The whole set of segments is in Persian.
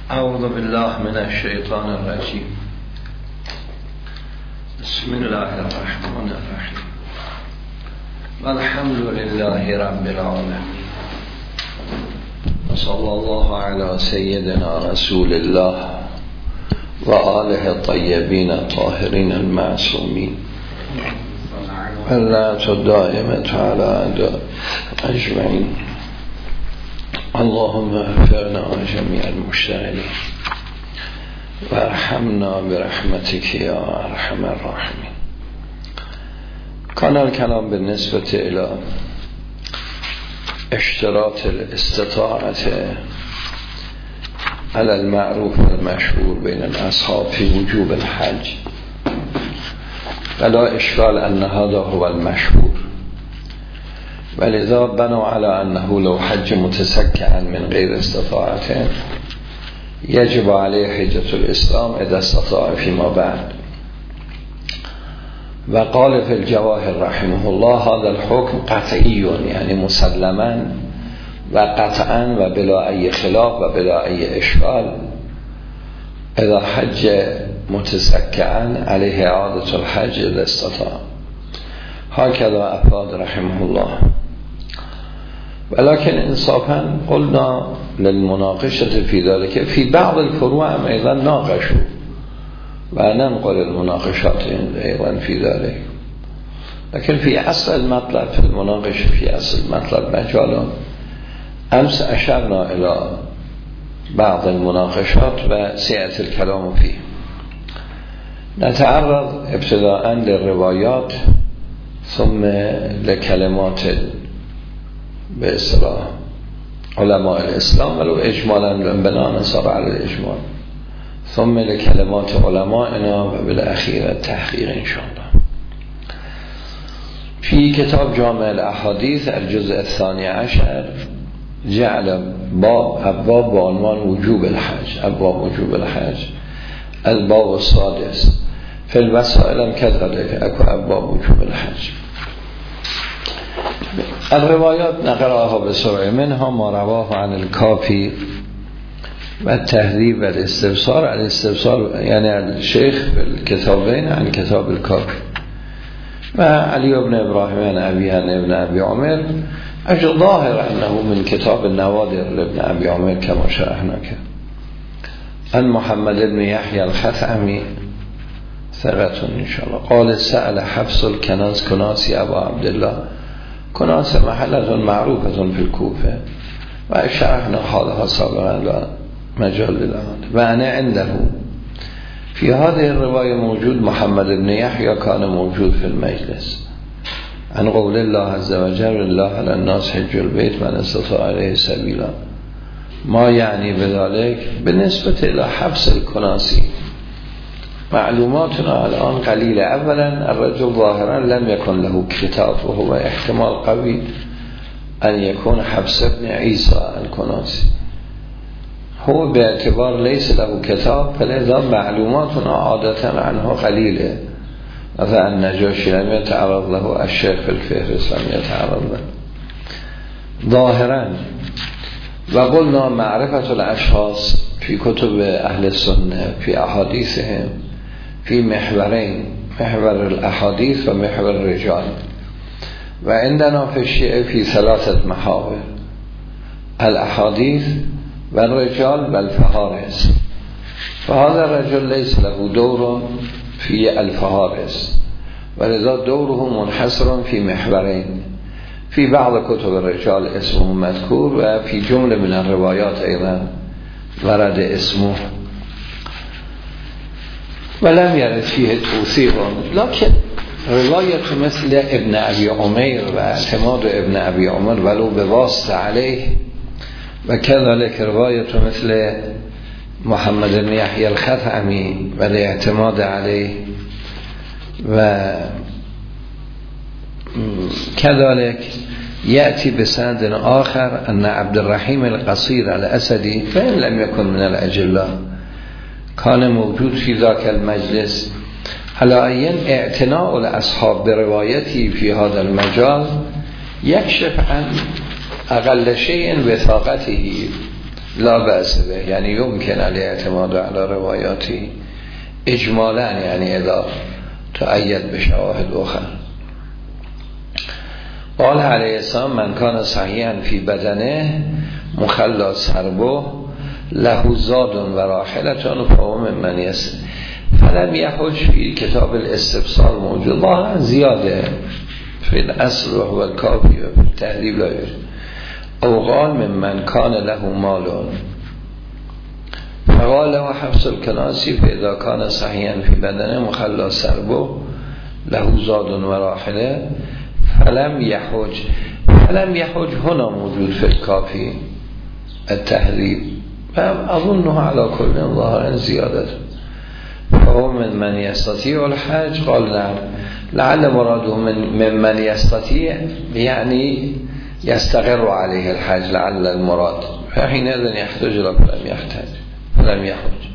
اعوذ بالله من الشیطان الرجیم. بسم الله الرحمن الرحیم. والحمد لله رب العالمین. صلی الله علی سیدنا رسول الله و آله الطیبین الطاهرین المعصومین. اللعنة الدائمة على أعداء أجمعين. اللهم اغفرنا جميع المشتغلين وارحمنا برحمتك يا ارحم الراحمين. كان الكلام بالنسبة إلى اشتراط الاستطاعة على المعروف والمشهور بين الأصحاب في وجوب الحج، ولا إشكال أن هذا هو المشهور، ولذا بنوا على أنه لو حج متسكعا من غير استطاعته يجب عليه حجة الإسلام إذا استطاع فيما بعد. وقال في الجواهر رحمه الله هذا الحكم قطعي، يعني مسلما وقطعا وبلا أي خلاف وبلا أي إشكال. إذا حج متسكعا عليه إعادة الحج إذا استطاع. هكذا أفاد رحمه الله. ولكن انصافا قلنا للمناقشة في ذلك في بعض الفروع أيضا ناقشوا، وننقل المناقشات أيضا في ذلك، لكن في أصل المطلب في المناقشة في أصل المطلب مجال. أمس أشرنا إلى بعض المناقشات وسيأتي الكلام فيه. نتعرض ابتداء للروايات ثم لكلمات بإصطلاح علماء الإسلام، ولو إجمالا بناء صار على الإجمال، ثم لكلمات علمائنا وبالأخير التحقيق إن شاء الله. في كتاب جامع الأحاديث الجزء 12 جعل أبواب بعنوان وجوب الحج، أبواب وجوب الحج. الباب السادس في الوسائل كذلك أكو أبواب وجوب الحج. الروايات نقرأها بسرعة، منها ما رواه عن الكافي والتهذيب والاستبصار. الاستبصار يعني الشيخ في الكتابين عن كتاب الكافي، وعلي بن إبراهيم عن أبي ابن أبي عمر. أجل ظاهر أنه من كتاب النوادر لابن أبي عمر كما شرحناك. عن محمد بن يحيى الخثعمي ثقة إن شاء الله قال سأل حفص الكناس كناسي أبا عبد الله. كناس محلة معروفة في الكوفة، وشرحنا حالها سابقا لا مجال للآن. وأنا عنده في هذه الرواية موجود محمد بن يحيى كان موجود في المجلس، عن قول الله عز وجل الله على الناس حج البيت من استطاع إليه سبيلا. ما يعني بذلك بالنسبة إلى حفص الكناسي معلوماتنا الآن قليلة. أولا الرجل ظاهرا لم يكن له كتاب، وهو احتمال قوي أن يكون حفص بن عيسى الكناسي. هو باعتبار ليس له كتاب فلذا معلوماتنا عادة عنه قليلة. مثلا النجاشي لم يتعرض له، الشيخ في الفهرس لم يتعرض له ظاهرا. وقلنا معرفة الأشخاص في كتب أهل السنة في أحاديثهم في محورين، محور الأحاديث ومحور الرجال. وعندنا في الشيء في 3 محاور: الأحاديث والرجال والفهارس. فهذا الرجل ليس له دور في الفهارس، ولذا دوره منحصر في محورين. في بعض كتب الرجال اسمه مذكور، وفي جملة من الروايات أيضا ورد اسمه، ولم يرد فيه توثيق. لكن رواية مثل ابن أبي عمر واعتماد ابن أبي عمر ولو بواسطة عليه، وكذلك رواية مثل محمد بن يحيى الخثعمي والاعتماد عليه، وكذلك يأتي بسند آخر أن عبد الرحيم القصير الأسدي فإن لم يكن من الأجلاء كان موجود في ذاك المجلس. على أين اعتناء الأصحاب بروايته في هذا المجال يكشف عن أقل شيء وثاقته لا بأس به، یعنی يمكن الاعتماد على روایاتی اجمالا، یعنی اذا تؤید بشواهد اخر. قال علیه السلام من کان صحیحا فی بدنه مخلا سربه له زاد و راحلتان فهو ممن یسر. فلم یحج فی کتاب الاستفسار موجود، واقعا زیاده فی الاصل و هو الکافی و فی التهذیب لا یوجد. او قال ممن کان له مال فقال له حفص الکناسی فاذا کان صحیحا فی بدنه مخلا سربه له زاد و راحله فلم یحج هنا موجود فی الکافی التهذیب و اظنه على کل ظاهرا زیادت. فهو من یستطیع الحج قال نعم لعل مراده من یستطیع یعنی یستقر علیه الحج لعل المراد فحينئذ يحتاج الى فلم يحج.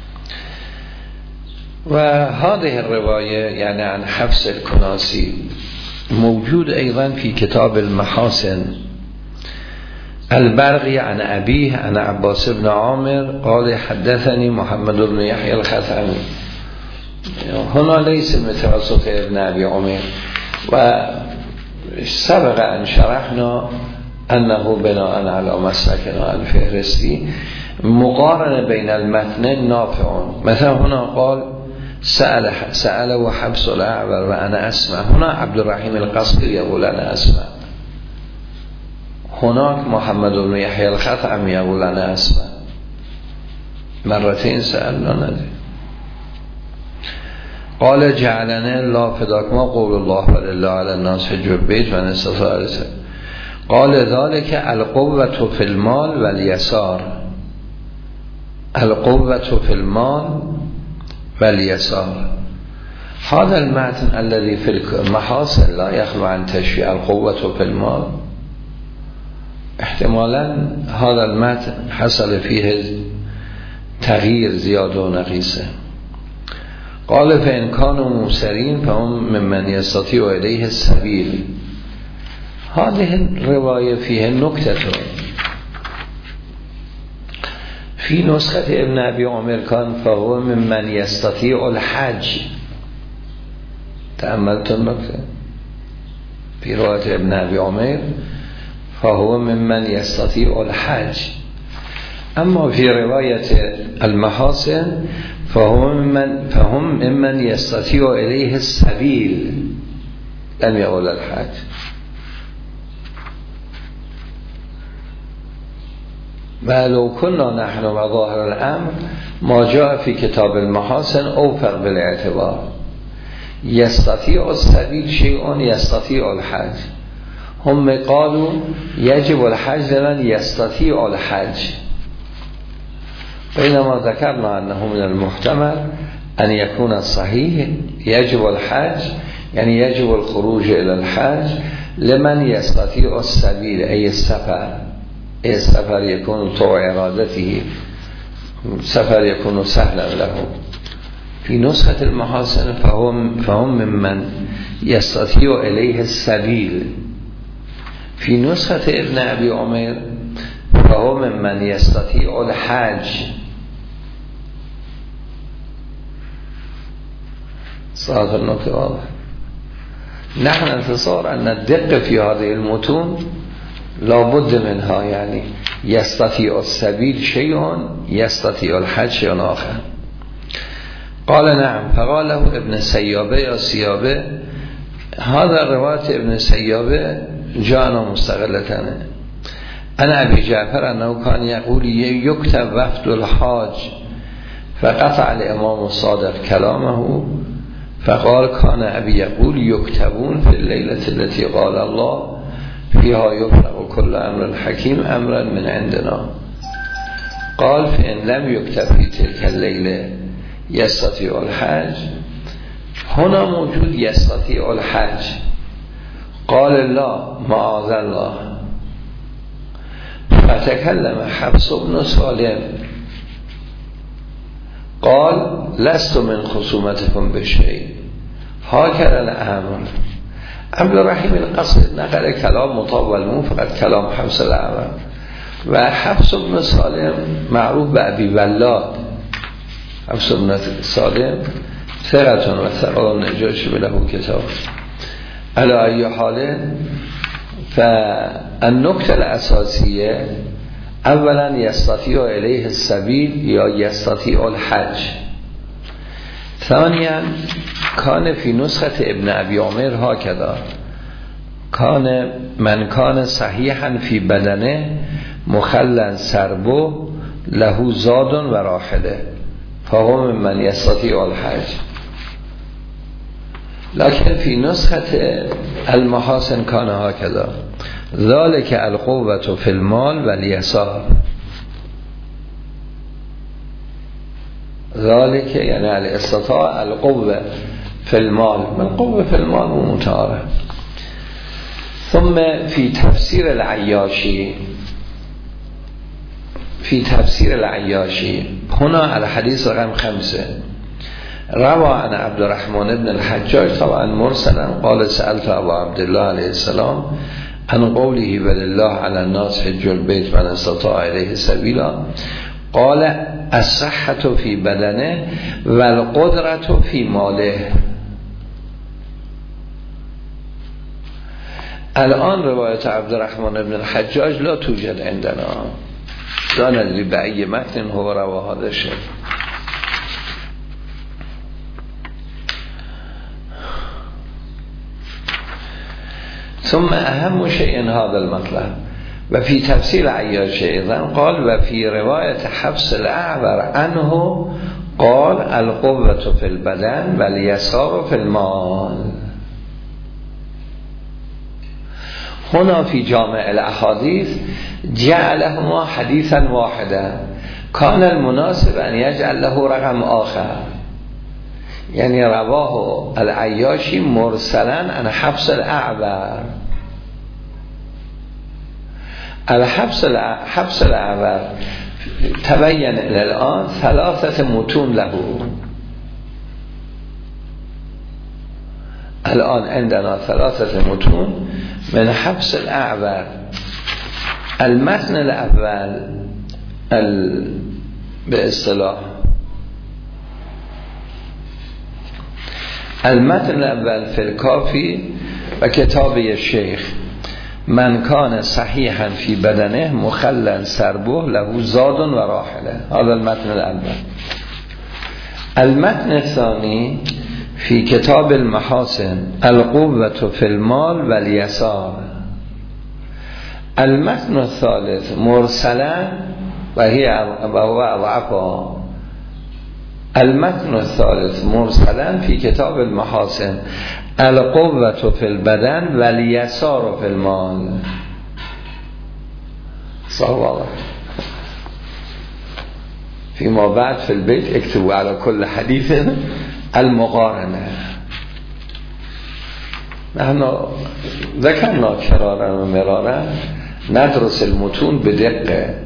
و هذه الرواية يعني عن حفص الكناسي موجود أيضا في كتاب المحاسن البرقي عن أبيه عن عباس بن عامر قال حدثني محمد بن يحيى الخثعمي. هنا ليس متوسط ابن أبي عمر، وسبق أن شرحنا أنه بناء على مسلكنا الفهرستي مقارنة بين المتن نافع. مثلا هنا قال سأل وحبس الأعور وأنا أسمع، هنا عبد الرحيم القصري يقول أنا أسمع، هناك محمد بن يحيى الخثعمي يقول أنا أسمع، مرتين سألنا ندري. قال جعلنا الله فداك ما قول الله ولله على الناس حج البيت من استطاع. قال ذلك القوة في المال واليسار، القوة في المال واليسار. هذا المتن الذي في المحاصل لا يخلو عن تشبيه القوة في المال. احتمالا هذا المتن حصل فيه تغيير زيادة ونقيصة. قال فإن كانوا موسرين فهم ممن يستطيع إليه السبيل. هذه الرواية فيها نكتة في نسخة ابن أبي عمر كان فهو ممن يستطيع الحج. تأملت النكتة في رواية ابن أبي عمر فهو ممن يستطيع الحج، أما في رواية المحاسن فهم ممن يستطيع إليه السبيل، لم يقل الحج. ولو كنا نحن وظاهر الأمر ما جاء في كتاب المحاسن أوفق بالاعتبار. يستطيع السبيل شيء يستطيع الحج، هم قالوا يجب الحج لمن يستطيع الحج، بينما ذكرنا أنه من المحتمل أن يكون الصحيح يجب الحج يعني يجب الخروج إلى الحج لمن يستطيع السبيل أي السفر. السفر يكون طوع إرادته، سفر يكون سهلا له. في نسخة المحاسن فهم ممن يستطيع إليه السبيل. في نسخة ابن أبي عمر فهو ممن يستطيع الحج. صلاة النقطة واضح. نحن انتصار أن الدقة في هذه المتون لا بد منها، يعني يستطيع السبيل شيء يستطيع الحج شيء آخر. قال نعم. فقال له ابن سيابه يا سيابه هذا رواية ابن سيابه جاءنا مستقلتنا. أنا أبي جعفر أنه كان يقول يكتب وفد الحاج، فقطع الإمام الصادق كلامه فقال كان أبي يقول يكتبون في الليلة التي قال الله فيها يفرق كل أمر حكيم أمرا من عندنا. قال فإن لم يكتب في تلك الليلة يستطيع الحج، هنا موجود يستطيع الحج. قال لا معاذ الله. فتكلم حفص بن سالم قال لست من خصومتكم بشيء هكذا الأمر. عبد الرحيم القصري نقل كلام مطول مو فقط كلام حفص الأعور، و حفص بن سالم معروف به ابی ولاد. حفص بن سالم ثقتون و ثقال نجاشی به له کتاب علی ای حال. فالنکته الاساسیه اولا یستطیع الیه السبیل یا یستطیع الحج. ثانیا کان فی نسخه ابن ابی عمر هکذا کان من کان صحیحا فی بدنه مخلا سربه له زاد و راحله فهم من یستطیع الحج. لكن فی نسخه المحاسن کان هکذا ذالک القوة فی المال و الیسار. ذالک یعنی الاستطاع القوة فی المال من قوة فی المال متعارف. ثم فی تفسیر العیاشی هنا الحديث رقم 5 روى عن عبد الرحمن بن الحجاج طبعا مرسلا قال سألت ابا عبدالله علیه السلام عن قوله ولله على الناس حج البيت من استطاع الیه سبیلا قال الصحة في بدنه والقدرة في ماله. الان روایت عبد الرحمن بن الحجاج لا توجد عندنا لا ندري بأي متن هو رواه هذا الشيء. ثم أهم شيء هذا المطلب وفي تفسير عياش أيضا قال وفي رواية حفص الأعور عنه قال القوة في البدن واليسار في المال. هنا في جامع الأحاديث جعلهما حديثا واحدا كان المناسب أن يجعل له رقم آخر يعني رواه العياشي مرسلا عن حفص الأعور. حفص الأعور تبين إلى الآن 3 متون له. الآن عندنا 3 متون من حفص الأعور. المتن الأول باصطلاح المتن الأول في الكافي وكتاب الشيخ من كان صحيحا في بدنه مخلا سربه له زاد و راحله. هذا المتن الأول. المتن الثاني في كتاب المحاسن القوة في المال واليسار. المتن الثالث مرسلا وهو أضعفها. المتن الثالث مرسلا في كتاب المحاسن القوة في البدن واليسار في المال. صلى الله فيما بعد في البيت اكتبوا على كل حديث المقارنة. نحن ذكرنا كرارا ومرارا ندرس المتون بدقة.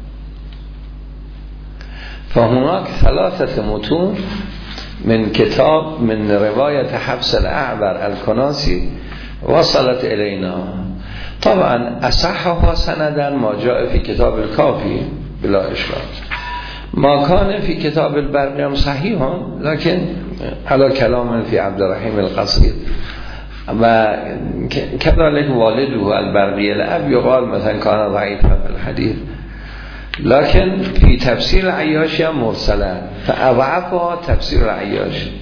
فهناك 3 متون من كتاب من رواية حفص الأعور الكناسي وصلت إلينا. طبعا أصحها سندا ما جاء في كتاب الكافي بلا إشكال. ما كان في كتاب البرقي صحيح لكن على كلام في عبد الرحيم القصير وكذلك والده البرقي الأب يقال مثلا كان ضعيفا في الحديث لكن في تفسير العياشي مرسلا فأضعفها تفسير العياشي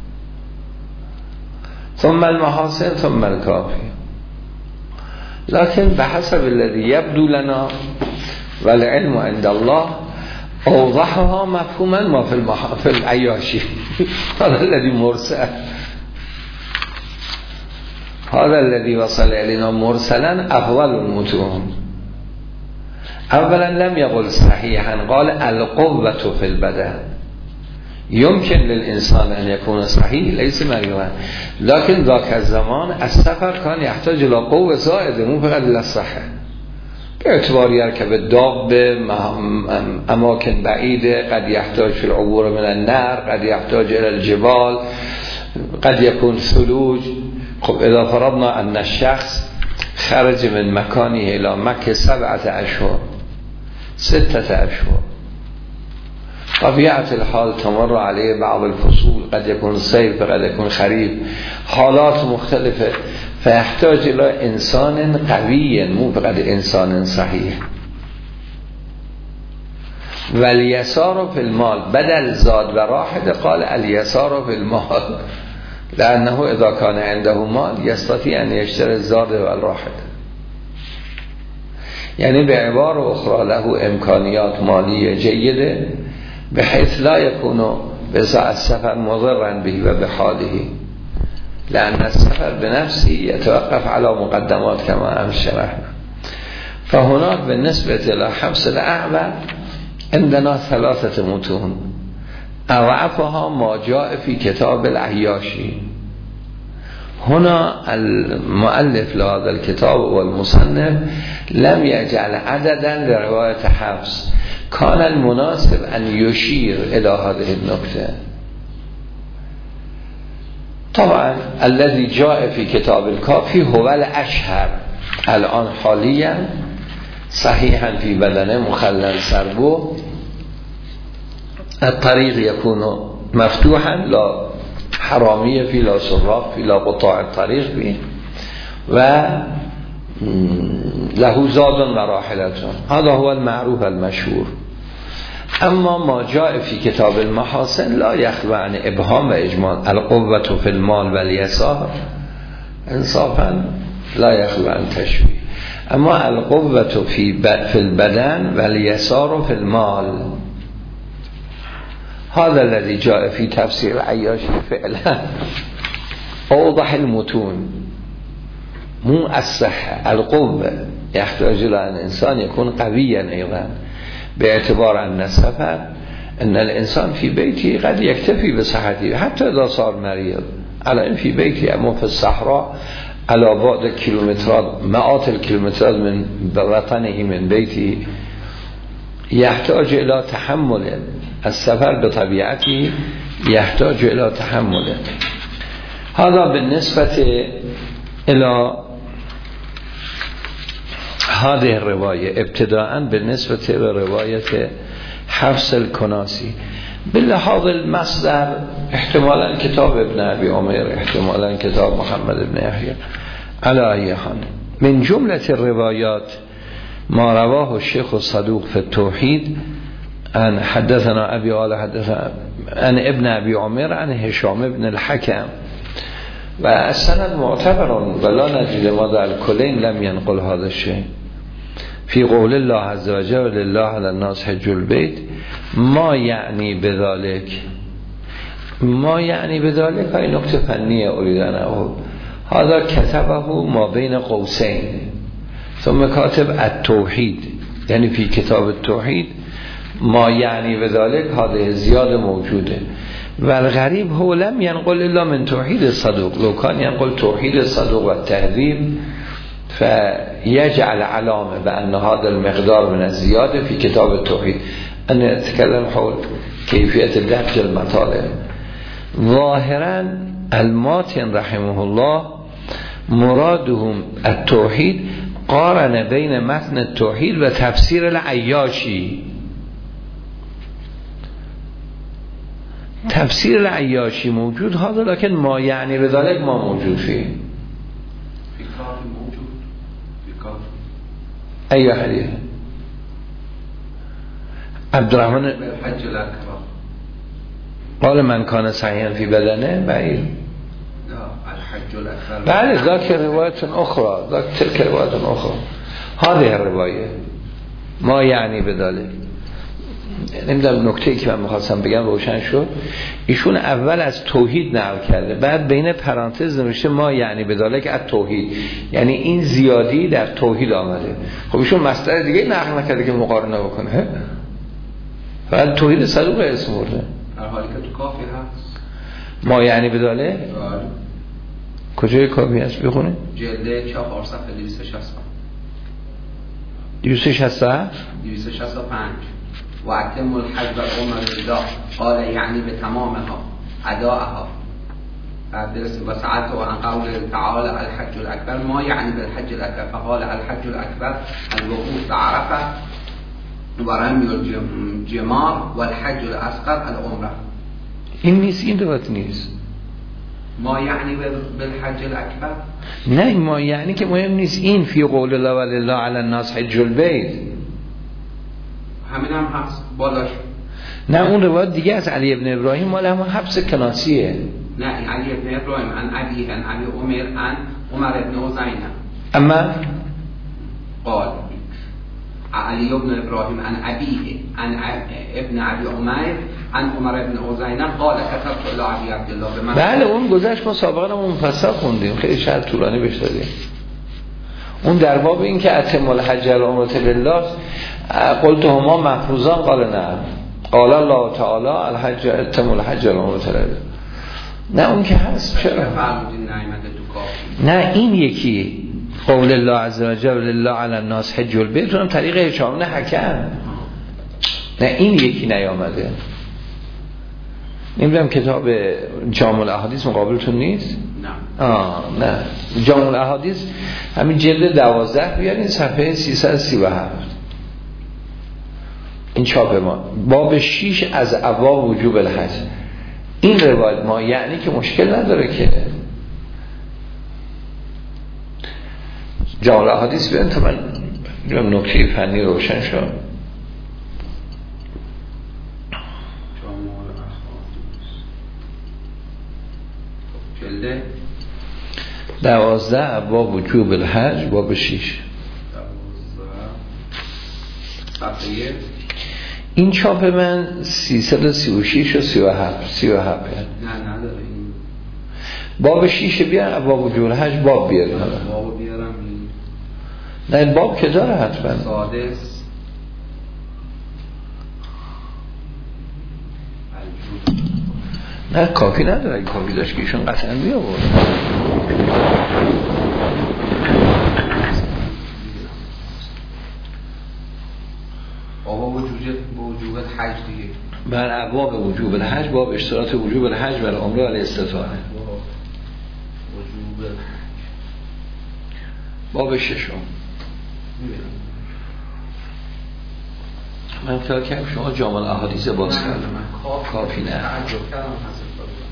ثم المحاسن ثم الكافي. لكن بحسب الذي يبدو لنا والعلم عند الله أوضحها مفهوما ما في العياشي. هذا الذي مرسل، هذا الذي وصل إلينا مرسلا أفضل المتون. اولا لم يقل صحيحا قال القوة في البدن. يمكن للإنسان أن يكون صحيح ليس مريضا لكن ذاك الزمان السفر كان يحتاج إلى قوة زائدة مو فقط للصحة باعتبار يركب الدابة أماكن بعيدة قد يحتاج في العبور من النهر قد يحتاج إلى الجبال قد يكون ثلوج. خب إذا فرضنا أن الشخص خرج من مكانه إلى مكة 7 أشهر 6 أشهر. طبيعة الحال تمر عليه بعض الفصول، قد يكون صيف قد يكون خريف، حالات مختلفة، فيحتاج إلى إنسان قوي مو فقط إنسان صحيح. واليسار في المال بدل زاد و راحل قال اليسار في المال، لأنه إذا كان عنده مال يستطيع أن يشتري الزاد والراحل. يعني بعبارة أخرى له إمكانيات مالية جيدة بحيث لا يكون بساعة السفر مضرا به وبحاله، لأن السفر بنفسه يتوقف على مقدمات كما أمس شرحنا. فهناك بالنسبة إلى حبس الأعمى عندنا 3 متون، أضعفها ما جاء في كتاب العياشي. هنا المؤلف لهذا الكتاب والمصنف لم يجعل عددا لرواية حفص، كان المناسب أن يشير إلى هذه النقطة. طبعا الذي جاء في كتاب الكافي هو الأشهر الآن حاليا، صحيحا في بدنه مخلل سربو، الطريق يكون مفتوحا، لا حرامية فيه لا سراق فيه لا قطاع الطريق فيه، و له زاد وراحلتون. هذا هو المعروف المشهور. اما ما جاء في کتاب المحاسن لا يخلو عن ابهام و اجمال. القوة في المال و اليسار انصافا لا يخلو عن تشبیه. اما القوة في البدن و اليسار في المال، هذا الذي جاء في تفسير العياشي فعلا اوضح المتون، مو الصحة. القوة يحتاج الى ان الانسان يكون قويا ايضا، باعتبار ان السفر ان الانسان في بيته قد يكتفي بصحته حتى اذا صار مريض، على ان في بيته اما في الصحراء على بعد كيلومترات مئات الكيلومترات من وطنه من بيته، يحتاج الى تحمل السفر بطبيعته، يحتاج الى تحمل. هذا بالنسبة الى هذه الرواية. ابتداء بالنسبة لرواية حفص الكناسي، باللحاظ المصدر احتمالا كتاب ابن أبي عمر، احتمالا كتاب محمد بن يحيى. على أي حال من جملة الروايات ما رواه الشيخ الصدوق في التوحيد أن حدثنا أبي قال حدثنا أن ابن أبي عمر عن هشام بن الحكم، والسند معتبر ولا نجد ماذا الكلين لم ينقل هذا الشيء. في قول الله عز وجل لله على الناس حج البيت، ما يعني بذلك، ما يعني بذلك هاي نقطة فنية أريد أن أقول. هذا كتبه ما بين قوسين، ثم كاتب التوحيد، يعني في كتاب التوحيد ما يعني بذلك هذه زيادة موجودة. والغريب هو لم ينقل إلا من توحيد الصدوق، لو كان ينقل توحيد الصدوق والتهذيب فيجعل علامة بأن هذا المقدار من الزيادة في كتاب التوحيد. أنا أتكلم حول كيفية درج المطالب. ظاهرا الماتن رحمه الله مرادهم التوحيد، قارن بين متن التوحيد و تفسير العیاشی. تفسير العياشي موجود هذا، لكن ما يعني بذلك ما موجود فيه. أي حديث عبد الرحمن الحج الأكبر قال من كان صحيحا في بدنه بعيد. لا الحج الأكبر بعد ذاك رواية أخرى، ذاك تلك رواية أخرى. هذه الرواية ما يعني بذلك. نمیدونم نکته‌ای که من می‌خواستم بگم روشن شد. ایشون اول از توحید نقل کرده، بعد بین پرانتز نوشته ما یعنی بذالک از توحید، یعنی این زیادی در توحید آمده. خب ایشون مصدر دیگه نقل نکرده که مقارنه بکنه، فقط توحید صدوق اسم برده. در حالی که تو کافی هست ما یعنی بذالک کجای کافی هست بخونه؟ جلد 4 صفحه 260 265 و اتم الحج و عمر الله قال یعنی به تمامها اداءها. بعد برسیم و سألت و عن قول تعالی الحج الاکبر، ما یعنی بالحج الاکبر؟ فقال الحج الاکبر الوقوف بعرفه و رمی الجمار و الحج الاصغر العمره. این نیست، این روایت نیست. ما یعنی بالحج الاکبر؟ نه ما یعنی که مهم نیست. این فی قول الله ولله علی الناس حج البیت، همین هم هست بالاش. نه اون روایت دیگه از علی ابن ابراهیم مال همون حبس کناسیه. نه این علی ابن ابراهیم عن ابیه عن ابی عمر عن عمر ابن عزینه. اما قال علی ابن ابراهیم عن ابیه عن ابن ابی عمر عن عمر ابن عزینه قال كتبت الى ابي عبد الله بمن. بله اون گذشت، ما سابقا اون مفصل خوندیم، خیلی شرط طولانی بهش دادیم. اون در باب این که اتم الحج والعمره لله قلت هما مفروضان قال نه قال الله تعالی الحج اتم الحج والعمره لله. نه اون که هست. چرا فرمودین نعمت تو کافی؟ نه این یکی قول الله عز وجل لله علی الناس حج البیت اونم طریق هشام بن حکم. نه این یکی نیامده. نمیدونم کتاب جامع الاحادیث مقابلتون نیست؟ نه. نه جامع الاحادیث همین جلد 12 بیارین صفحه 337 این چاپ ما باب 6 از ابواب وجوب الحج. این روایت ما یعنی که مشکل نداره که جامع الاحادیث بیارین تا من نکته فنی روشن شد. جلد 12 ابواب وجوب الحج باب 6 صفحه. این چاپ من 336 و 37 نه نداره این باب 6 بیار ابواب وجوب الحج باب بیاریم. باب بیارم نه این باب که داره حتما سادس نه کافی نداره. این کافی داشت که ایشون قطعا بیاورد. بابا وجوب الحج دیگه. بر ابواب وجوب الحج باب اشتراط وجوب الحج بر عمره علی استطاعه وجوب الحج باب 6. من فکر کنم شما جامع الاحادیث باز کردم. کافی نه. تعجب کردم حسب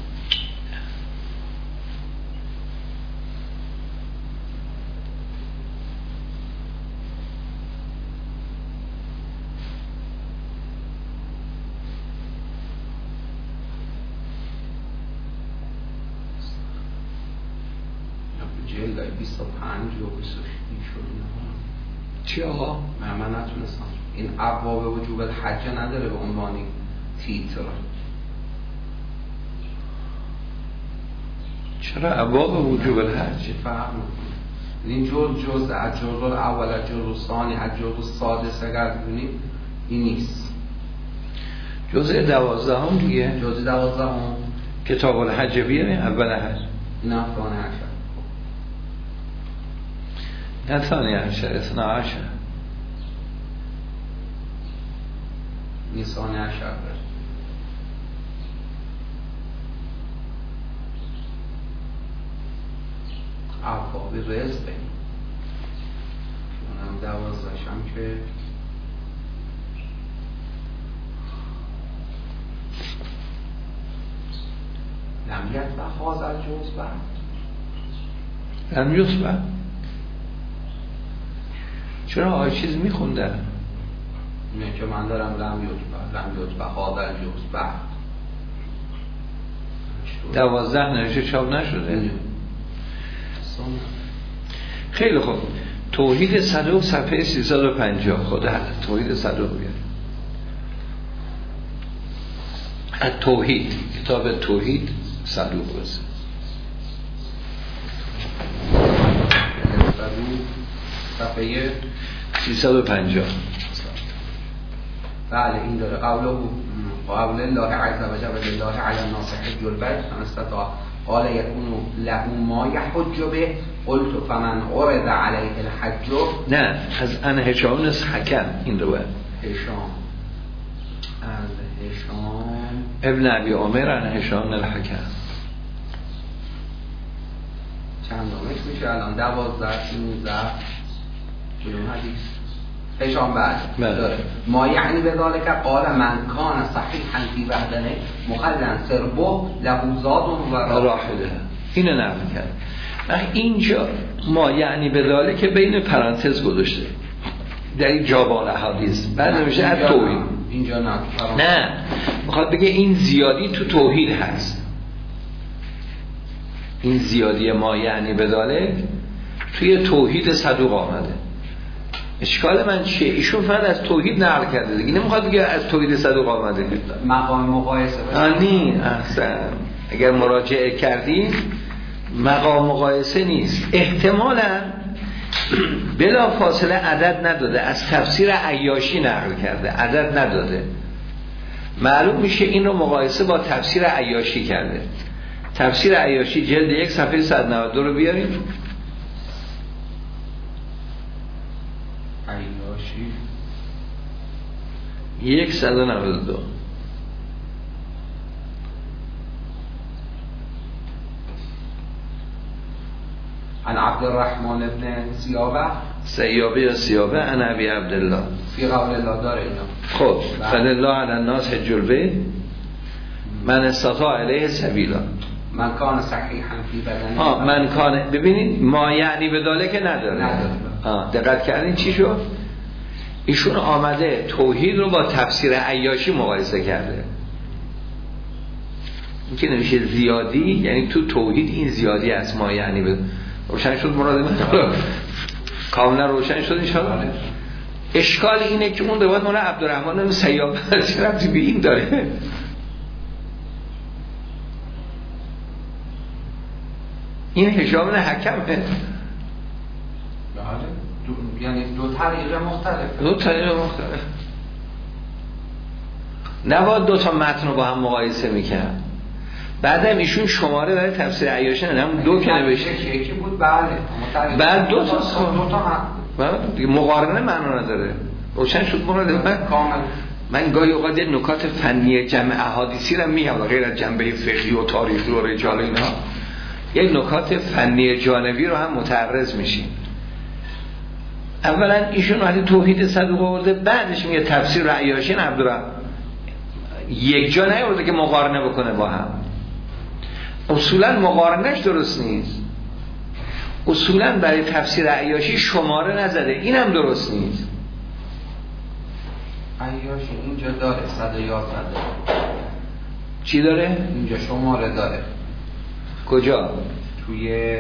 جلد 25 و 26 شد. چی آقا؟ من نتونستم. این ابواب وجوب الحج نداره به عنوانی تیتر. چرا ابواب وجوب الحج فرق میکنه. این جز از جزء اول از جزء ثانی از جزء سادس اگر ببینیم این نیست. جزء 12 هم دیگه. جزء 12 هم کتاب الحج بیاریم اول حج. نه ثانی عشر. نه ثانی عشر 12 ثانی عشر ابواب رزق اونم 12 هم که نمیت و حاضر جز بعد نمیت بعد چرا آقای چیز میخوندن؟ نه که من دارم نمیت و حاضر جز بعد 12 نوشته چاپ نشده. خیلی خوب. توحید صدوق صفحه 350 خود توحید صدوق بیاد. توحید کتاب توحید صدوق بسه صفحه 350. بله این داره قول الله عز وجل لله علی الناس حج البیت من استطاع قال یکون له ما یحج به قلت فمن عرض علیه الحج. نه از ان هشام نس حکم این روایت هشام از هشام ابن ابی عمر ان هشام الحکم چند آمش میشه الان 12 13 کدوم حدیث هشام بعد ما یعنی به ذالک قال من کان صحیحا فی بدنه مخلن سربه له زاد و راحله. اینو نقل کرد. اینجا ما یعنی به ذالک بین پرانتز گذاشته در این جابال احادیث، بعد نمیشه از توحید. اینجا نه میخواد بگه این زیادی تو توحید هست. این زیادی ما یعنی به ذالک توی توحید صدوق آمده. اشکال من چیه؟ ایشون فقط از توحید نقل کرده دیگه، نمیخواد بگه از توحید صدوق آمده. مقام مقایسه نه احسن، اگر مراجعه کردیم مقام مقایسه نیست. احتمالاً بلا فاصله عدد نداده، از تفسیر عیاشی نقل کرده، عدد نداده. معلوم میشه این رو مقایسه با تفسیر عیاشی کرده. تفسیر عیاشی جلد 1 صفحه 192 رو بیاریم. عیاشی 192. عن عبد الرحمن ابن سیابه یا سیابه عن ابی عبدالله فی قول الله داره اینا. خب فلله علی الناس حج البیت من استطاع الیه سبیلا. من کان صحیحا فی بدنه من کان، ببینید ما یعنی به ذالک نداره. دقت کردین چی شد؟ ایشون آمده توحید رو با تفسیر عیاشی مقایسه کرده. این که نمیشه زیادی، یعنی تو توحید این زیادی از ما یعنی به روشن شد. مراد من کاملا روشن شد انشاءالله. اشکال اینه که اون روایت مولا عبدالرحمن سیاب چه ربطی به این داره؟ این هشام بن حکمه. یعنی دو طریق مختلف. نباید دو تا متن رو با هم مقایسه میکنن. بعدم ایشون شماره برای تفسیر عیاشی ندارم، دو که نوشته یکی بود بله، بعد دو تا مقارنه معنا نداره. روشن شد مراد من کامل. من گاهی اوقات نکات فنی جمع احادیثی رو میگم غیر از جنبه فقهی و تاریخی و رجال اینا، یک نکات فنی جانبی رو هم متعرض میشیم. اولا ایشون وقتی توحید صدوق آورده، بعدش میگه تفسیر عیاشی عبدالرحمن یک جا نیورده که مقارنه بکنه با هم. اصولا مقارنش درست نیست. اصولا برای تفسیر عیاشی شماره نزده، اینم درست نیست. عیاشی اینجا داره 111 چی داره؟ اینجا شماره داره. کجا؟ توی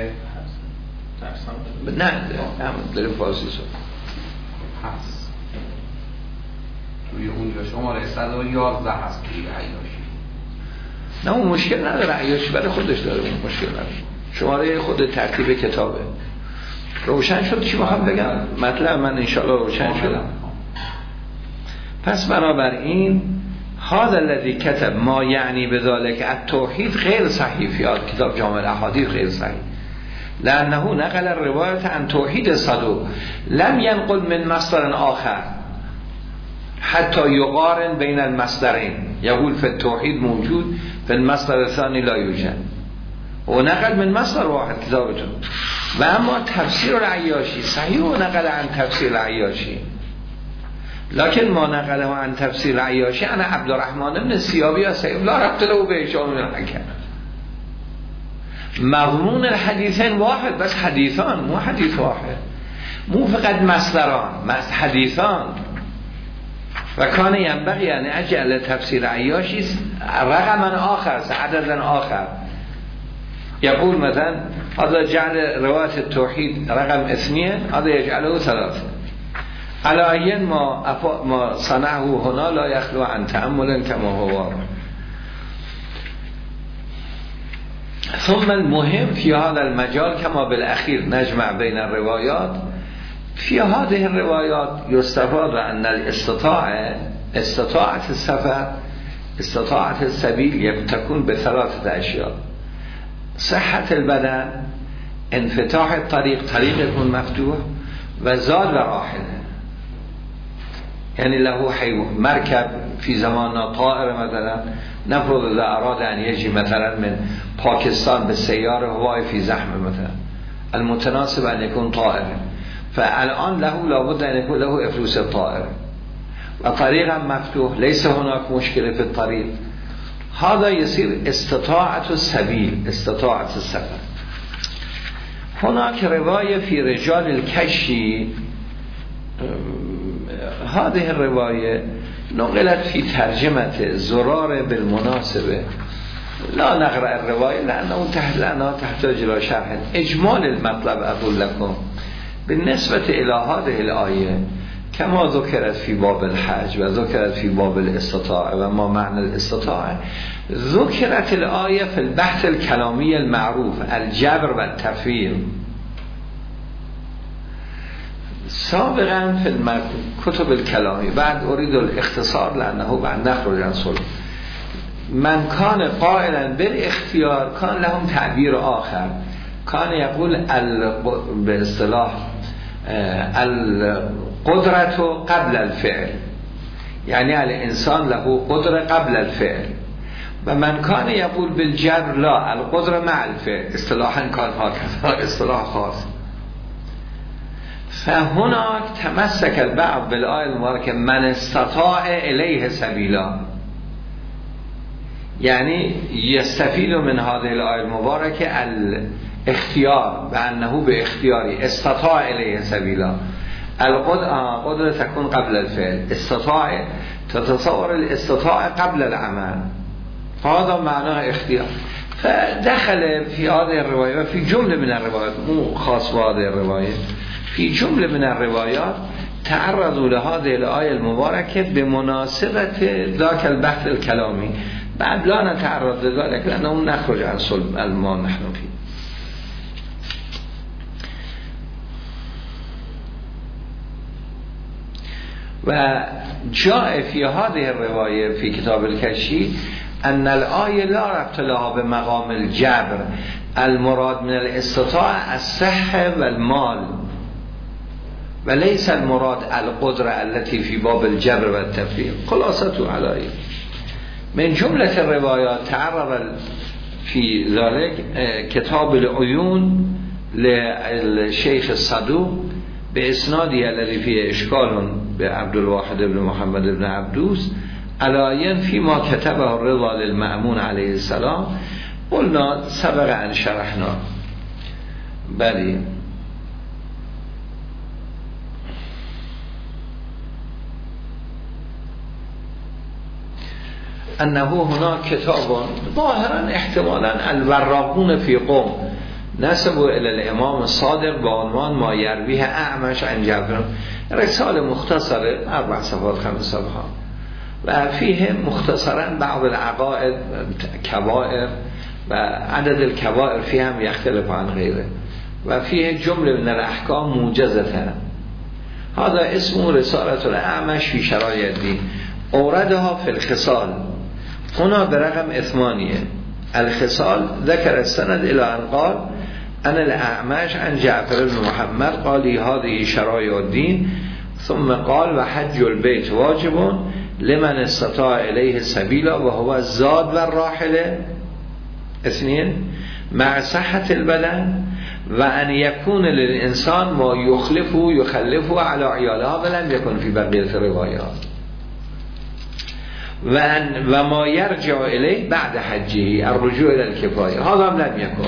نه داره فارسی شد هست. توی اونجا شماره 111 هست توی عیاشی. نه اون مشکل نداره، عیاشی برای خودش داره، اون مشکل نداره. شماره خود ترتیب کتابه. روشن شد چی میخوام بگم؟ مطلب من انشاءالله روشن شدم. پس بنابراین هذا الذي كتب ما یعنی بذلك التوحید غیر صحیح فی کتاب جامع الاحادیث غیر صحیح، لانه نقل الروایت عن توحید صدوق لم ينقل من مصدر آخر حتى يقارن بين المصدرين يقول في التوحید موجود في المصدر الثاني لا يوجد و نقل من مصدر واحد کتابتون. و اما تفسیر العیاشی صحیح و نقل عن تفسیر العیاشی، لكن ما نقله عن تفسیر العیاشی انا عبدالرحمن بن سیابی اسیب لا ربط له به هشام بن حکم. مضمون الحدیثین واحد، بس حدیثان مو حدیث واحد، مو فقط مصدران، حدیثان. و کان ینبغی یعنی اجل تفسیر عیاشی رقما آخر عددا آخر یقول مثلا هذا جعل روایت التوحید رقم 2 هذا يجعله 3 على ما صنعه هنا لا يخلو عن تأمل كما هو. ثم المهم في هذا المجال كما بالأخير نجمع بين الروايات في هذه الروايات يستفاد أن استطاعة السفر استطاعة السبيل تكون بثلاثة أشياء: صحة البدن، انفتاح الطريق، طريق يكون مفتوح، و زاد و راحله. يعني له مركب في زماننا طائر مثلا نفرض اذا اراد ان يجي مثلا من باكستان بالسيارة هواي في زحمة مثلا المتناسب ان يكون طائر فالان له لابد ان يكون له افلوس الطائر و طريقا مفتوح ليس هناك مشكله في الطريق. هذا يصير استطاعة السبيل، استطاعة السفر. هناك رواية في رجال الكشي، هذه الرواية نقلت في ترجمة زرار بالمناسبة، لا نقرأ الرواية لأنها تحتاج إلى شرح. إجمال المطلب أقول لكم بالنسبة إلى هذه الآية كما ذكرت في باب الحج و ذكرت في باب الاستطاعة و ما معنى الاستطاعة، ذكرت الآية في البحث الكلامي المعروف الجبر و التفويض سابقا في كتب الكلامي. بعد أريد الاختصار لأنه بعد نخرج عن صلح. من كان قائلا بالاختيار كان لهم تعبير آخر، كان يقول باصطلاح القدرة قبل الفعل، يعني الإنسان له قدرة قبل الفعل. و من كان يقول بالجبر لا، القدرة مع الفعل، اصطلاحا كان هكذا اصطلاح خاص. فهناك تمسك البعض بالآية المباركة من استطاع إليه سبيلا، يعني يستفيد من هذه الآية المباركة الاختيار بأنه باختياري استطاع إليه سبيلا. القدرة تكون قبل الفعل، استطاع تتصور الاستطاع قبل العمل، هذا معناه اختيار. فدخل في هذه الرواية في جملة من الروايات، مو خاص بهذه الرواية، في جملة من الروايات تعرضوا لهذه الآية المباركة بمناسبة ذاك البحث الكلامي. بعد لا نتعرض لذلك لأنه نخرج عن صلب ما نحن فيه. وجاء في هذه الرواية في كتاب الكشي أن الآية لا ربط لها بمقام الجبر، المراد من الاستطاعة الصحة والمال، وليس المراد القدرة التي في باب الجبر والتفريق. خلاصته عليه من جملة الروايات تعرض في ذلك كتاب العيون للشيخ الصدوق بإسناده الذي فيه إشكال بعبد الواحد بن محمد بن عبدوس على فيما كتبه الرضا للمأمون عليه السلام. قلنا سبق أن شرحنا بلی أنه هناك كتاب ظاهرا احتمالا الوراقون في قوم نسبوا إلى الإمام الصادق بعنوان ما يرويه أعمش عن جابر، رسالة مختصرة 4 صفحات 5 صفحات، و فيه مختصرا بعض العقائد كبائر و عدد الكبائر فيه هم يختلف عن غيره، و فيه جملة من الأحكام موجزة. هذا اسمه رسالة الأعمش في شرائع الدين، أوردها في الخصال هنا برقم 8. الخصال ذكر السند إلى أن قال أنا الأعمش عن جعفر بن محمد قال لي هذه شرائع الدين، ثم قال وحج البيت واجب لمن استطاع إليه سبيلا وهو الزاد والراحلة 2 مع صحة البدن، وأن يكون للإنسان ما يخلفه على عيالها ولم يكن في بقية الروايات، وما يرجع إليه بعد حجه الرجوع إلى الكفاية، هذا لم يكن.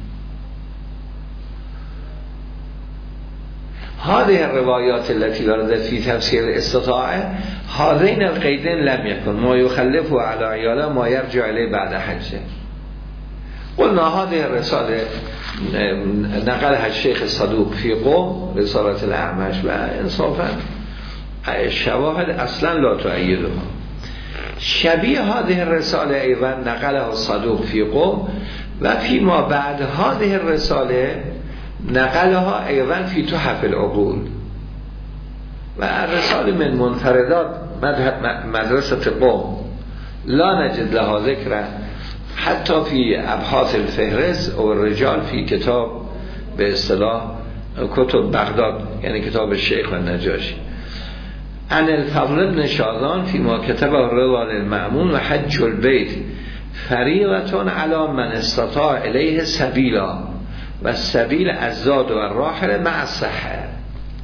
هذه الروايات التي وردت في تفسير الاستطاعة هذين القيدين لم يكن، ما يخلفه على عياله ما يرجع إليه بعد حجه. قلنا هذه الرسالة نقلها الشيخ الصدوق في قوم رسالة الأعمش، وإنصافا الشواهد أصلا لا تؤيدها. شبيه هذه الرسالة أيضا نقله الصدوق في قوم، وفيما بعد هذه الرسالة نقلها أيضا في تحف العقول، والرسالة من منفردات مدرسة قوم لا نجد لها ذكرا حتى في أبحاث الفهرس أو الرجال في كتاب باصطلاح كتب بغداد، يعني كتاب الشيخ والنجاشي. عن الفضل بن شاذان فيما كتبه الرضا للمأمون وحج البيت فريضة على من استطاع إليه سبيلا والسبيل الزاد والراحل مع الصحة.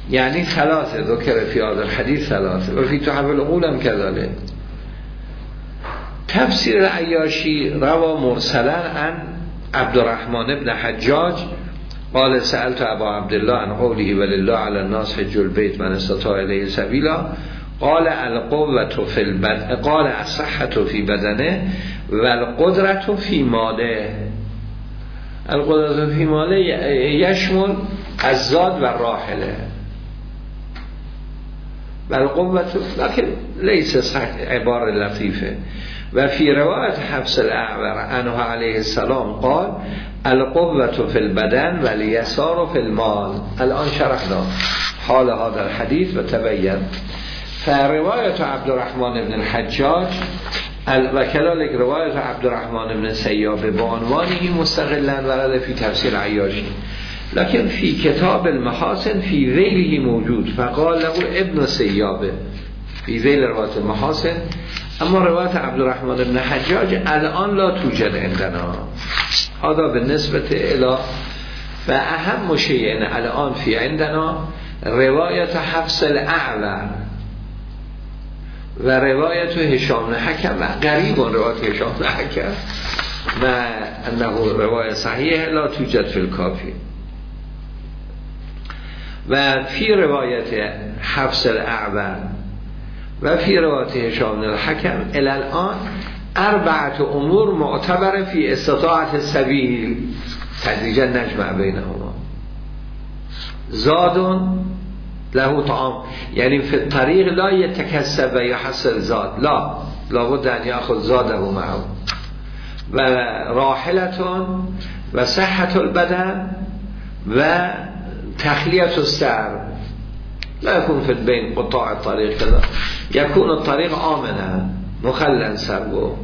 يعني ثلاثة ذكر في هذا الحديث ثلاثة وفي تحف العقول هم كذلك. تفسير العياشي روى مرسلا عن عبد الرحمن بن حجاج قال سألت ابا عبد الله عن قوله ولله على الناس حج البيت من استطاع الیه سبیلا قال القوة في البدن قال الصحة في بدنه والقدرة في ماله. القدرة في ماله يشمل الزاد والراحله والقوة لكن ليس صحيح عبارة لطيفة. وفي رواية حفص الأعور عنه عليه السلام قال القوة في البدن واليسار في المال. الآن شرحنا حال هذا الحديث وتبين. فرواية عبد الرحمن بن الحجاج وكذلك رواية عبد الرحمن بن سیاب بعنوانه مستقلا ورد في تفسير عياشي لكن في كتاب المحاسن في ذيله موجود فقال له ابن سیاب في ذيل رواية المحاسن. اما رواية عبد الرحمن بن حجاج الان لا توجد عندنا. هذا بالنسبة الى فأهم شيء الان في عندنا رواية حفص الأعور و رواية هشام بن حكم قريب رواية هشام بن حكم مع انه رواية صحيحة لا توجد في الكافي. و في رواية حفص الأعور و في رواية هشام بن الحكم الى الان 4 امور معتبره في استطاعة السبيل تدریجا نجمع بینهما. زاد له طعام يعني في الطريق لا يتكسب و يحصل زاد لا لابد ان يأخذ زاده معه. و راحلة و صحة البدن و تخلیة السعر لا يكون في البين قطاع الطريق كذا يكون الطريق آمنا مخلا سربه.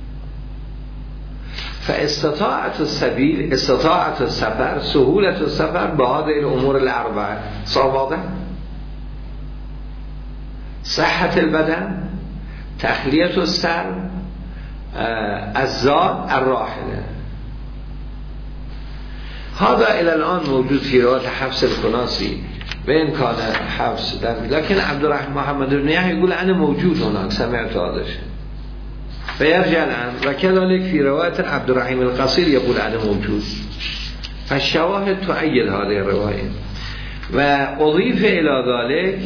فاستطاعة السبيل استطاعة السفر سهولة السفر بهذه الأمور الأربعة صار واضح. صحة البدن تخلیة السر الزاد الراحلة. هذا إلى الآن موجود في رواية حفص الكناسي بين كان حفص لكن عبد الرحمن محمد بن يحيى يقول أنا موجود هناك سمعت هذا الشيء فيرجع الآن. وكذلك في رواية عبد الرحيم القصير يقول أنا موجود. فالشواهد تؤيد هذه الرواية. وأضيف إلى ذلك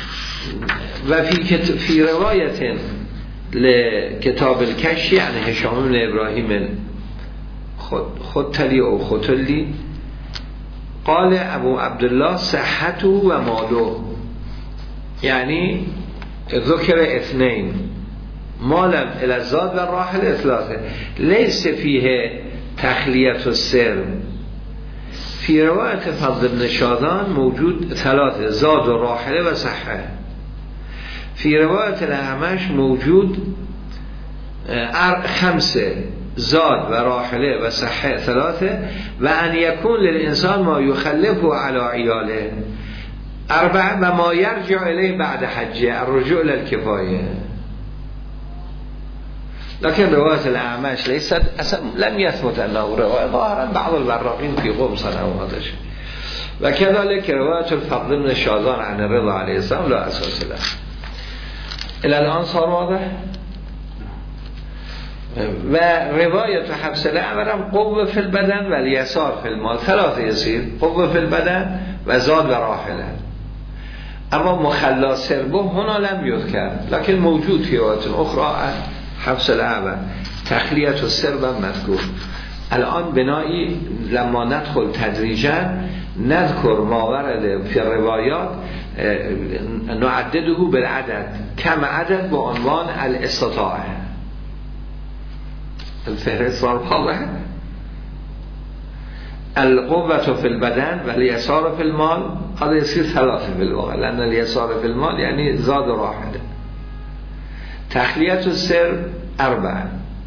في رواية لكتاب الكشف يعني هشام بن إبراهيم خطلي أو خطلي قال أبو عبد الله صحته وماله يعني ذكر 2 مالا إلى الزاد والراحل 3 ليس فيه تخلية السر. في رواية فضل بن شاذان موجود 3 زاد وراحله وصحة. في رواية الأعمش موجود 5 زاد وراحله وصحة 3 وأن يكون للإنسان ما يخلفه على عياله 4 وما يرجع إليه بعد حجه الرجوع للكفاية. لكن رواية الأعمش ليست لم يثبت أنه رواية ظاهرا بعض البراقين في قوم صنعوا هذا الشيء. وكذلك رواية الفضل بن شاذان عن الرضا عليه السلام لا أساس له. إلى الآن صار واضح. ورواية حفص الأعور قوة في البدن واليسار في المال 3 يصير قوة في البدن وزاد وراحله. أما مخلا سربه هنا لم يذكر لكن موجود في رواية أخرى حفص الأعور تخلیة السرب مذکور. الآن بنایی لما ندخل تدریجا نذكر ما ورد في الروايات نعدده بالعدد كم عدد بعنوان الاستطاعة. الفهرست صار واضح. القوة في البدن واليسار في المال هذا يصير 3 في الواقع لأن اليسار في المال يعني زاد راحله. تخلیة السر 4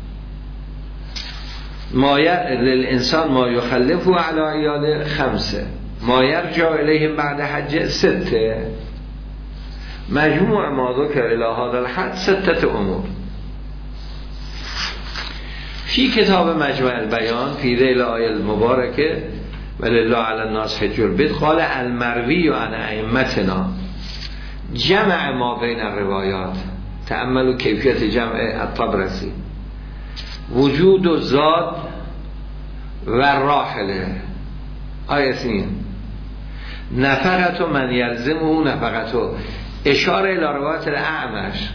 ما للإنسان ما يخلفه على عياله 5 ما يرجع إليهم بعد حج 6 مجموع ما ذكر إلى هذا الحد 6 أمور. في كتاب مجمع البيان في ذيل الآية المباركة ولله علی الناس حج البیت قال المروی عن ائمتنا جمع ما بین الروایات. تأملوا کیفیت جمع الطبرسی. وجود و زاد و راحله. آیتین نفقت و من یلزمه نفقت و اشاره الى روایت الاعمش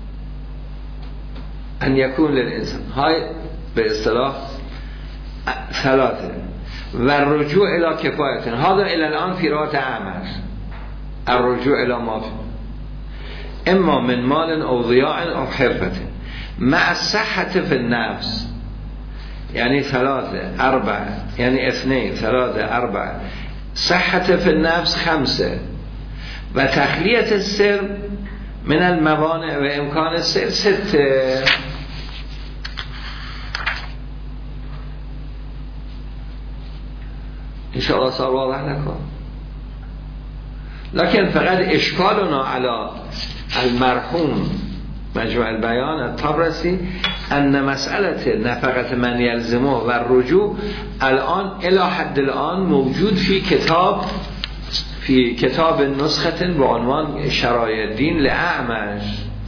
ان یکون للانسان های به اصطلاح ثلاثه و رجوع الى کفایت هذا الى الان فی روایت اعمش الرجوع الى ما اما من مال او ضیاع او حرفت مع الصحة فی النفس یعنی ثلاثه اربعه یعنی اثنين ثلاثه اربعه صحة فی النفس خمسه و تخلیت السر من الموانع و امکان السر سته. انشاءالله صار واضح نکن. لكن فقط اشکالنا على المرحوم مجموع البیان الطبرسی ان مسئله نفقت من یلزمه و الرجوع الان الى حد الان موجود فی کتاب نسخه به عنوان شرایع الدین لأعمش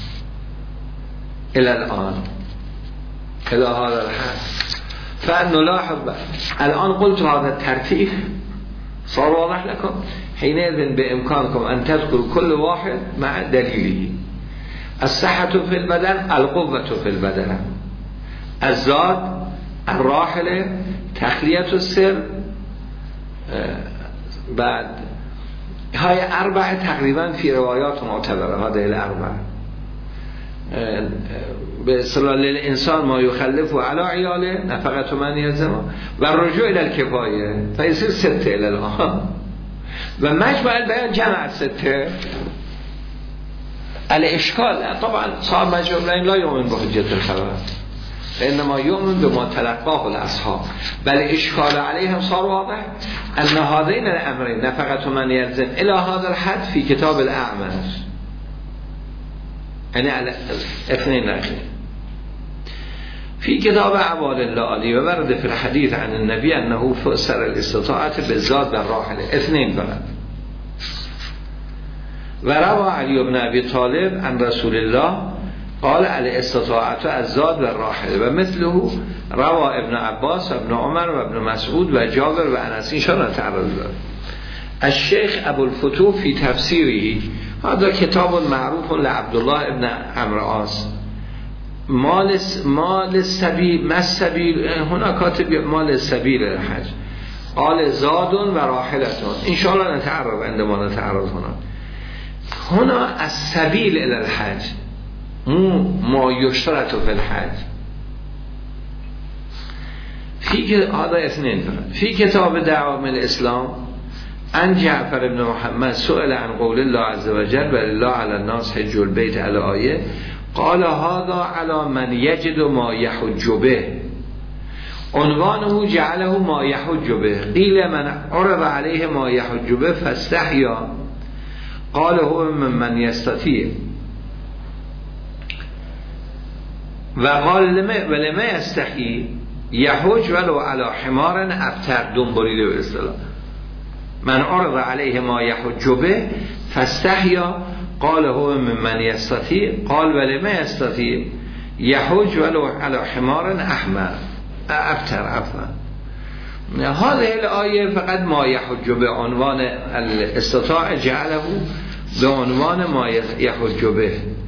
الى الان الى هذا الحد. فنلاحظ الان قلت هذا الترتیب صار واضح لكم. حينئذ بإمكانكم أن تذكروا كل واحد مع دليله. الصحة في البدن، القوة في البدن، الزاد، الراحلة، تخلية السر. بعد هاي أربعة تقريبا في روايات معتبرة. هذه الأربعة بإصطلاح للإنسان ما يخلف على عياله نفقة من يلزمه والرجوع إلى الكفاية فيصير ستة إلى الآن. ومجمع البيان جمع ستة. الإشكال طبعا صاحب مجمع البيان لا يؤمن بحجة الخبر إنما يؤمن بما تلقاه الأصحاب. بل إشكال عليهم صار واضح أن هذين الأمرين نفقة من يلزم إلى هذا الحد في كتاب الأعمش يعني على اثنين ناخر في كتاب أعوال اللالي وورد في الحديث عن النبي أنه فسر الاستطاعة بالزاد والراحلة اثنين فقط. وروى علي بن أبي طالب عن رسول الله قال الاستطاعة الزاد والراحلة ومثله روى ابن عباس وابن عمر وابن مسعود وجابر وأنس. إن شاء الله تعرض الشيخ أبو الفتوح في تفسيره هذا كتاب معروف لعبد الله ابن عمرو عاص مال السبيل ما السبيل هنا كاتب مال السبيل الحج قال زاد و راحلتون. إن شاء الله نتعرض عندما نتعرض هنا السبيل إلى الحج ما يشترط في الحج هذا اثنين. في كتاب دعوام الإسلام عن جعفر بن محمد سئل عن قول الله عز وجل ولله على الناس حج البيت الآية قال هذا على من يجد ما يحج به عنوانه جعله ما يحج به قيل من عرض عليه ما يحج به فاستحيا قال هو من يستطيع وقال لما يستحي يحج ولو على حمار ابتر دنبالیده به اصطلاح من عرض عليه ما يحج به فاستحيا قال هو من يستطيع قال ولما يستطيع يحج ولو على حمار احمر ابتر عفوا. هذه الآية فقط ما يحج به عنوان الاستطاع جعله به عنوان ما يحج به.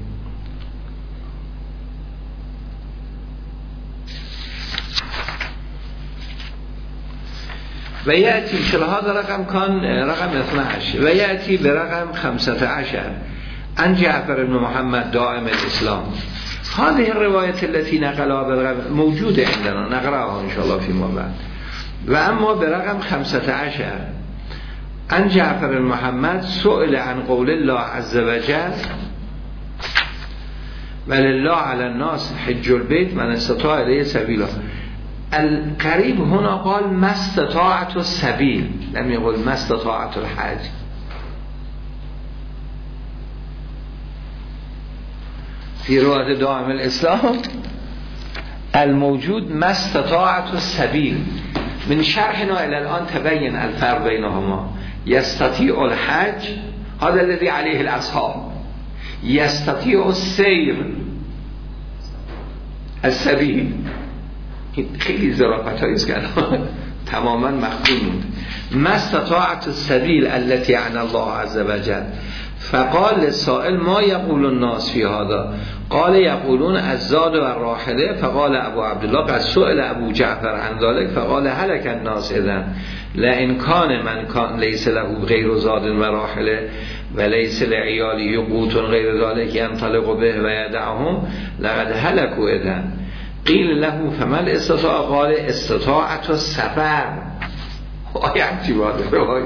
ويأتي هذا رقم كان رقم 12 ويأتي برقم 15 عن جعفر بن محمد دائم الإسلام. هذه الرواية التي نقلها بالرقم موجودة عندنا نقرأها إن شاء الله فيما بعد. وأما برقم 15 عن جعفر بن محمد سئل عن قول الله عز وجل ولله على الناس حج البيت من استطاع إليه سبيلا. القريب هنا قال ما استطاعت السبيل لم يقل ما استطاعت الحج. في رواية دائم الإسلام الموجود ما استطاعت السبيل من شرحنا الى الان تبين الفرق بینهما. یستطیع الحج هذا الذي عليه الاصحاب، یستطیع السیر السبیل. خیلی ظرافت هایی است که تماما مخفون موند. ما استطاعت السبیل التي عن الله عز وجل. فقال للسائل ما يقول الناس في هذا؟ قال يقولون الزاد والراحله. فقال ابو عبدالله قد سئل ابو جعفر عن ذلك فقال هلك الناس اذن لئن كان من كان ليس له غير زاد وراحله وليس لعياله قوت غير ذلك ينطلق به ويدعهم لقد هلكوا اذن. قیل له فما الاستطاعه؟ قال استطاعت السفر. آیتی باید روای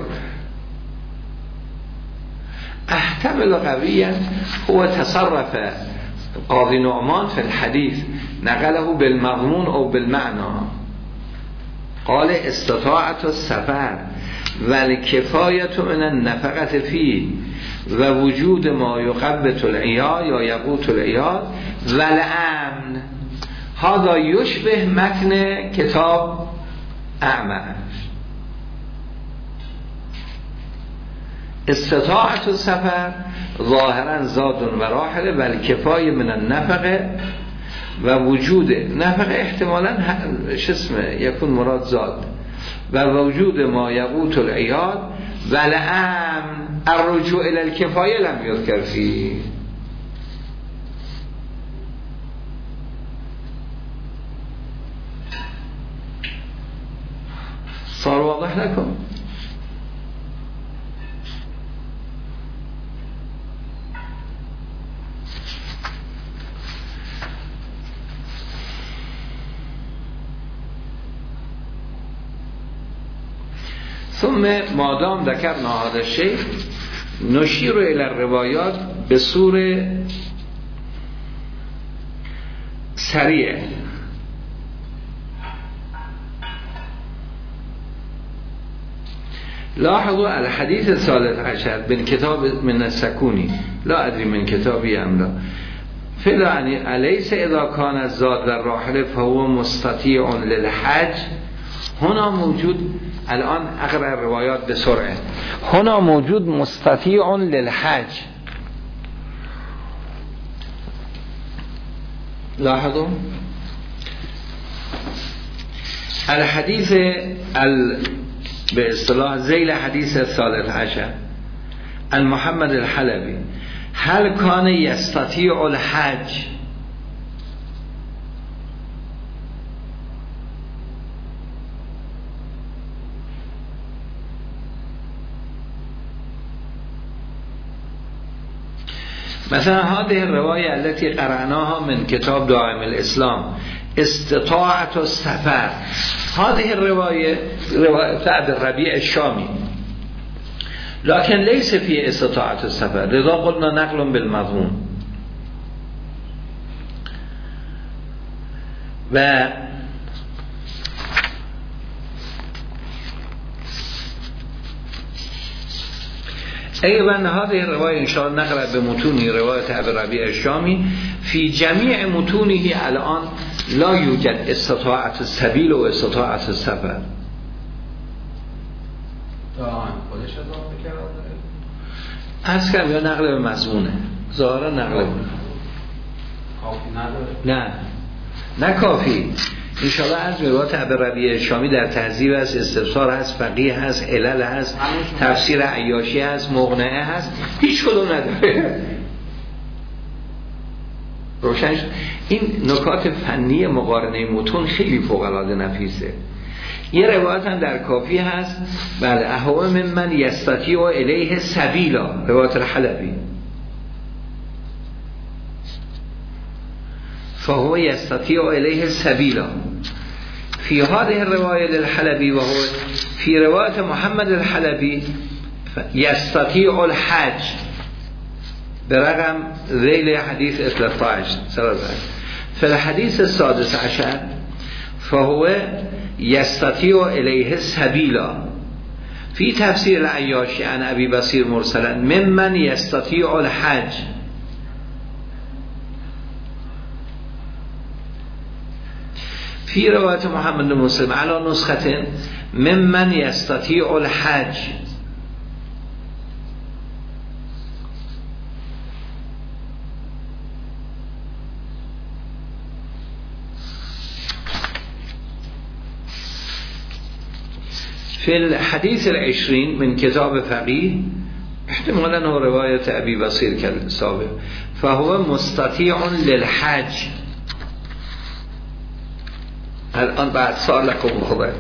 احتمل قویا هو تصرف قاضی نعمان في الحديث نقله بالمضمون او بالمعنى. قال استطاعت السفر والکفایت من النفقه فيه و وجود ما یقبت العیال یا یقوت العیال والامن. هذا یشبه متن کتاب اعمش. استطاعت السفر ظاهرا زاد و راحله و الکفای من النفقه و وجود نفقه احتمالا یکون مراد زاد و وجود ما یقوت العیال و الامن. الرجوع الى الکفایه لم یذکر فیه. صار واضح لكم؟ ثم مادام ذكرنا هذا الشيء نشير الى الروايات بصورة سريعة. لاحظوا الحديث الثالث عشر من كتاب من السكوني لا أدري من كتابي أم لا. فلعني أليس إذا كان الزاد والراحلة فهو مستطيع للحج. هنا موجود الآن أقرأ الروايات بسرعة. هنا موجود مستطيع للحج. لاحظوا الحديث باصطلاح ذيل حديث الثالث عشر عن محمد الحلبي هل كان يستطيع الحج؟ مثلا هذه الرواية التي قرأناها من كتاب دائم الإسلام استطاعت السفر. هذه الرواية رواية سعد الربيع الشامي لكن ليس في استطاعت السفر لذا قلنا نقل بالمضمون. و أيضا هذه الرواية إن شاء الله نقرأ بمتون رواية أبي الربيع الشامي في جميع متونه الآن لا يوجد استطاعة السبيل و استطاعة السفر. از کم یا نقل به مضمونه ظاهرا نقل نه کافی. انشاءالله از روایت ابی ربیع شامی در تهذیب هست، استفسار هست، فقیه هست، علل هست، تفسیر عیاشی هست، مقنعه هست، هیچ کدوم نداره. روشن شد. این نکات فنی مقارنه متون خیلی فوق العاده نفیسه. یه روایت هم در کافی هست بله اهو من یستطیع الیه سبیلا روایت الحلبی فهو يستطيع إليه سبيلا. في هذه الرواية للحلبي وهو في رواية محمد الحلبي يستطيع الحج برقم ذيل حديث 13. في الحديث السادس عشر فهو يستطيع إليه سبيلا. في تفسير العياشي عن أبي بصير مرسلا ممن يستطيع الحج. فی روایت محمد بن مسلم علی نسخه ممن یستطیع الحج. في الحديث 20 من كتاب فقيه احتمالا هو رواية أبي بصير كالسابق فهو مستطيع للحج. الآن بعد صار لكم خبر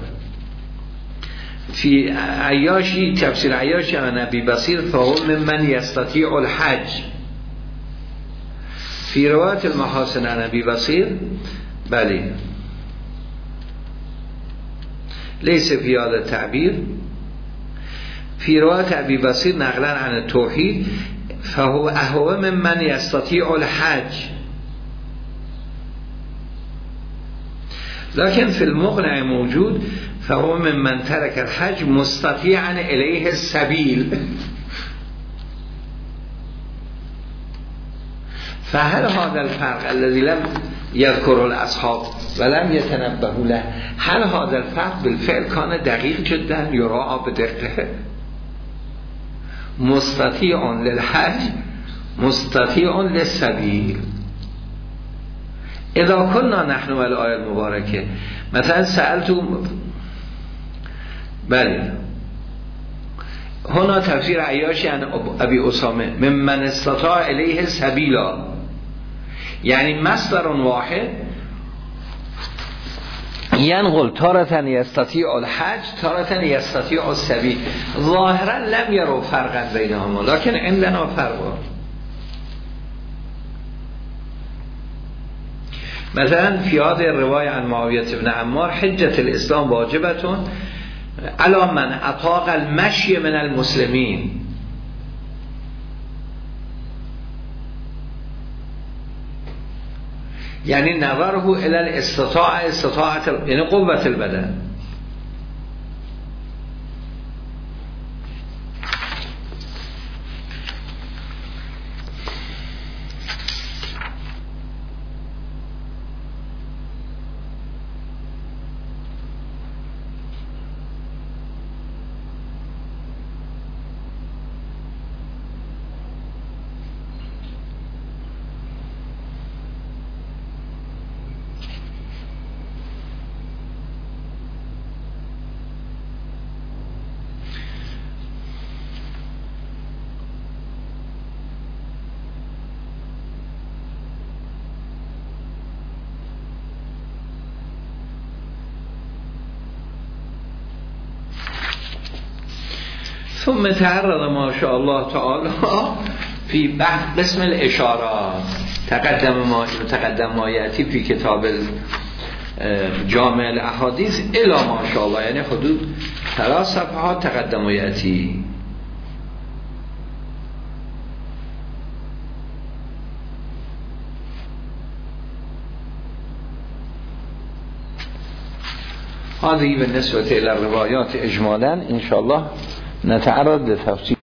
في عياشي تفسير عياشي عن أبي بصير فهو ممن يستطيع الحج. في رواية المحاسن عن أبي بصير بله ليس في هذا التعبير. في رواية أبي بصير نقلا عن التوحيد فهو ممن يستطيع الحج. لكن في المقنع موجود فهو ممن ترك الحج مستطيعا إليه السبيل. فهل هذا الفرق الذي لم يذكره الأصحاب ولم يتنبهوا له هل هذا الفرق بالفعل كان دقيق جدا يراعى بدقة؟ مستطيع للحج مستطيع للسبيل. إذا كنا نحن والآية المباركة مثلا سألتم بله هنا تفسير عياشي عن أبي أسامة ممن استطاع إليه سبيلا، يعني مصدر واحد ينقل تارة يستطيع الحج تارة يستطيع السبيل. ظاهرا لم يروا فرقا بينهما لكن عندنا فرق. مثلا في هذه الرواية عن معاوية بن عمار حجة الإسلام واجبة على من أطاق المشي من المسلمين. يعني نظره إلى استطاعة يعني قوة البدن. ثم تعرض ما شاء الله تعالى في بحث قسم الاشارات تقدم ما يأتي في كتاب جامع الاحاديث الى ما شاء الله يعني حدود 3 صفحات تقدم ما يأتي. هذه بالنسبة إلى الروايات إجمالا إن شاء الله نتعرض لتفصيل